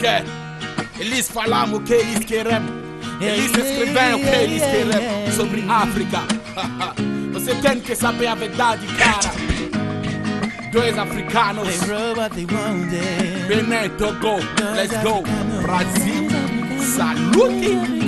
Porque eles falam o que eles querem, eles escrevem o que eles querem sobre África. Você tem que saber a verdade, cara. Dois africanos, Benin, Togo, let's go. Brasil, salute.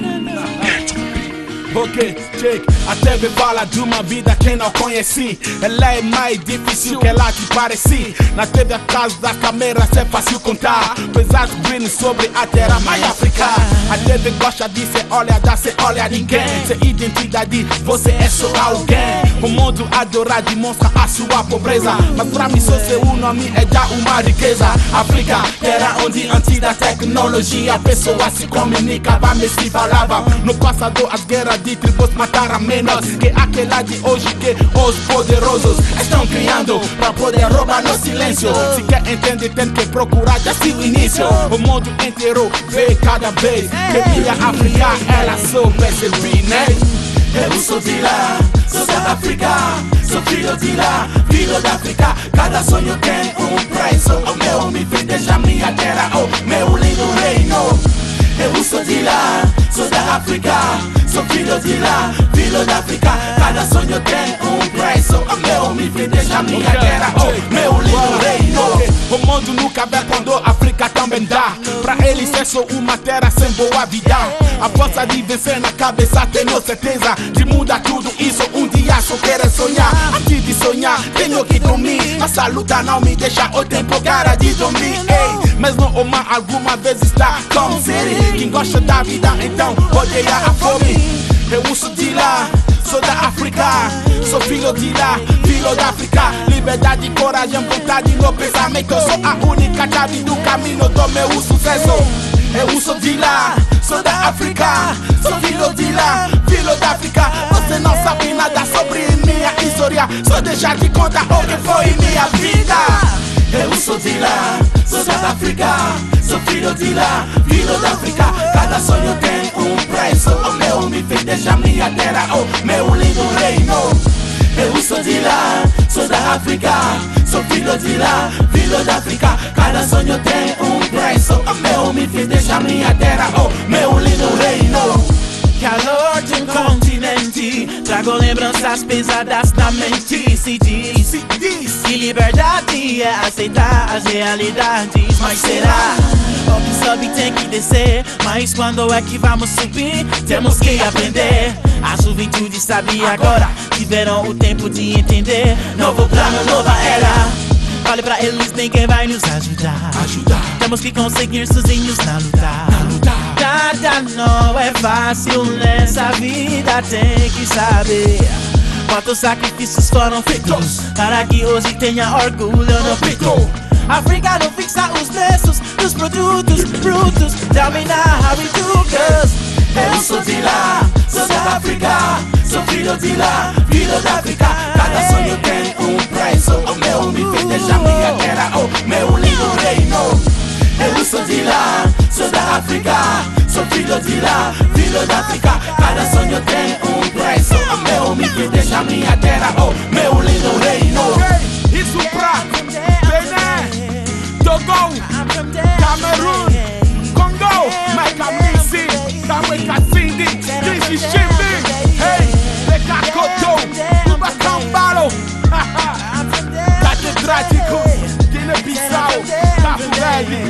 Ok, check. A TV fala de uma vida que não conheci. Ela é mais difícil que ela te pareci. Na TV atrás das câmeras é fácil contar coisas green sobre a terra mais África. A TV gosta de ser olha, dá se olha ninguém. Sem identidade, você é só alguém. O mundo adora demonstra a sua pobreza, mas pra mim só seu nome é já uma riqueza. África, terra onde antes da tecnologia pessoas se comunicavam e se falavam. No passado as guerras de tribos mataram menos que aquela de hoje que os poderosos estão criando pra poder roubar no silêncio. Se quer entender tem que procurar desde o início. O mundo inteiro vê cada vez que minha África ela só percebi, né? Eu sou de lá, sou da África, sou filho de lá, filho da África. Cada sonho tem um preço. O meu me fez deixar minha terra, o meu lindo reino. Eu sou de lá, sou da África, sou filho de lá, filho da África. Cada sonho tem um preço. O meu me fez deixar minha terra, o meu lindo reino. O mundo nunca vê quando a África também dá. Pra eles é só uma terra sem boa vida. A força de vencer na cabeça, tenho certeza de mudar tudo isso. Um dia só quero sonhar. Antes de sonhar, tenho que dormir. Nossa luta não me deixa o tempo cara de dormir. Ei, mas não uma alguma vez está com sede. Quem gosta da vida então odeia a fome. Eu sou de lá, sou da África, sou filho de lá, filho da África. Liberdade, coragem, vontade no pensamento. Sou a única chave do caminho do meu sucesso. Eu sou de lá, sou da África, sou filho de lá, filho da África. Você não sabe nada sobre minha história, só deixar de contar o que foi minha vida. Eu sou de lá, sou da África, sou filho de lá, filho da África. Cada sonho tem um preço. O meu me fez deixar minha terra, o meu lindo reino. Eu sou de lá, sou da África, sou filho de lá, filho da África. Cada sonho tem um preço. O meu me fez deixar minha terra, o meu lindo reino. Calor de um continente, trago lembranças pesadas na mente. Se diz que liberdade é aceitar as realidades. Mas será? O que sobe tem que descer. Mas quando é que vamos subir? Temos que aprender. A juventude sabe agora, tiveram o tempo de entender. Novo plano, nova era. Olhe pra eles, ninguém vai nos ajudar. Temos que conseguir sozinhos na luta. Nada não é fácil nessa vida, tem que saber quantos sacrifícios foram feitos para que hoje tenha orgulho no peito. África não fixa os preços dos produtos brutos. Tell me now how we do, cause eu sou de lá, sou da África, sou filho de lá, filho da África. Cada sonho tem um preço. O meu me fez deixar minha terra, o meu lindo reino. Eu sou de lá, sou da África, sou filho de lá, filho da África. Cada sonho tem um preço. O meu me fez deixar minha terra, o meu lindo reino. Isso pra Benin, Togo, Camerun, Congo, Macamisi, Kamwekasindi, Dishimbi, hey, Bekakoto, Ubakambalo, Catedrático, Guiné-Bissau, Cabo Verde.